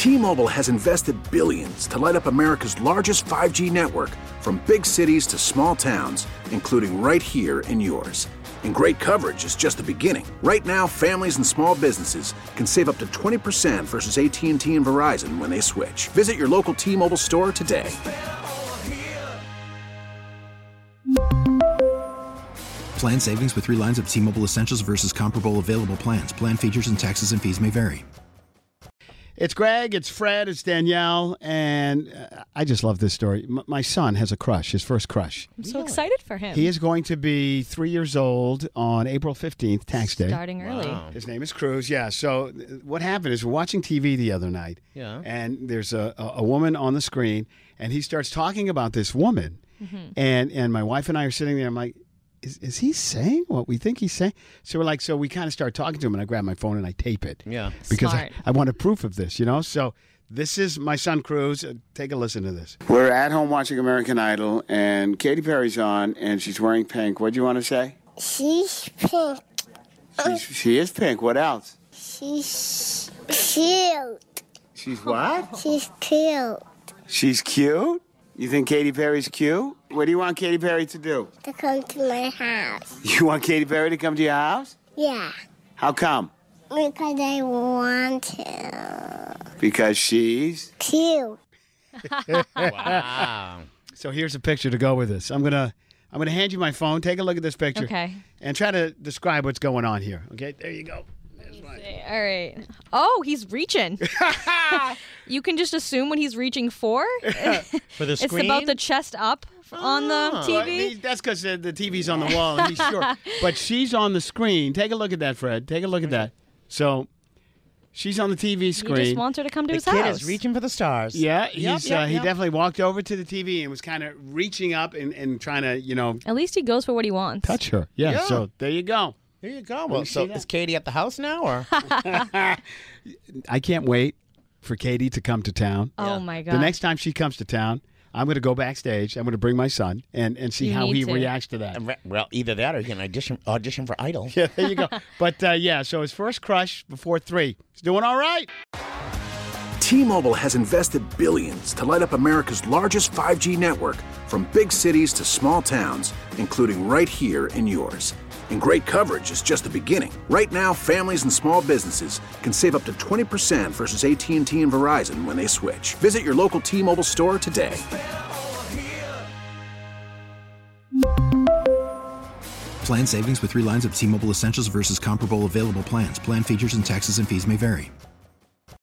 T-Mobile has invested billions to light up America's largest 5G network, from big cities to small towns, including right here in yours. And great coverage is just the beginning. Right now, families and small businesses can save up to 20% versus AT&T and Verizon when they switch. Visit your local T-Mobile store today. Plan savings with 3 lines of T-Mobile Essentials versus comparable available plans. Plan features and taxes and fees may vary. It's Greg, it's Fred, it's Danielle, and I just love this story. My son has a crush, his first crush. I'm so excited for him. He is going to be 3 years old on April 15th, tax day. Starting early. Wow. His name is Cruz, yeah. So what happened is we're watching TV the other night, and there's a woman on the screen, and he starts talking about this woman, and my wife and I are sitting there, I'm like, Is he saying what we think he's saying? So we're like, so we kind of start talking to him, and I grab my phone and I tape it. Yeah. Because Smart. I wanted proof of this, you know? So this is my son, Cruz. Take a listen to this. We're at home watching American Idol, and Katy Perry's on, and she's wearing pink. What do you want to say? She's pink. She is pink. What else? She's cute. She's what? She's cute. She's cute? You think Katy Perry's cute? What do you want Katy Perry to do? To come to my house. You want Katy Perry to come to your house? Yeah. How come? Because I want to. Because she's... Cute. Wow. So here's a picture to go with this. I'm gonna hand you my phone. Take a look at this picture. Okay. And try to describe what's going on here. Okay, there you go. All right. Oh, he's reaching. You can just assume what he's reaching for. For the It's screen? about the chest up on the TV. That's because the TV's on the wall and he's short. But she's on the screen. Take a look at that, Fred. Take a look at that. So she's on the TV He screen. just wants her to come to The his kid house. is reaching for the stars. Yeah, he Yep. definitely walked over to the TV and was kind of reaching up and trying to, At least he goes for what he wants. touch her. Yeah, Yeah. so there you go. There you go. me Well, see so that. is Katie at the house now, or? I can't wait for Katie to come to town. Oh, my God. The next time she comes to town, I'm going to go backstage. I'm going to bring my son and see You how need he to. reacts to that. Well, either that or you can audition for Idol. Yeah, there you go. But, so his first crush before 3. He's doing all right. T-Mobile has invested billions to light up America's largest 5G network, from big cities to small towns, including right here in yours. And great coverage is just the beginning. Right now, families and small businesses can save up to 20% versus AT&T and Verizon when they switch. Visit your local T-Mobile store today. Plan savings with 3 lines of T-Mobile Essentials versus comparable available plans. Plan features and taxes and fees may vary.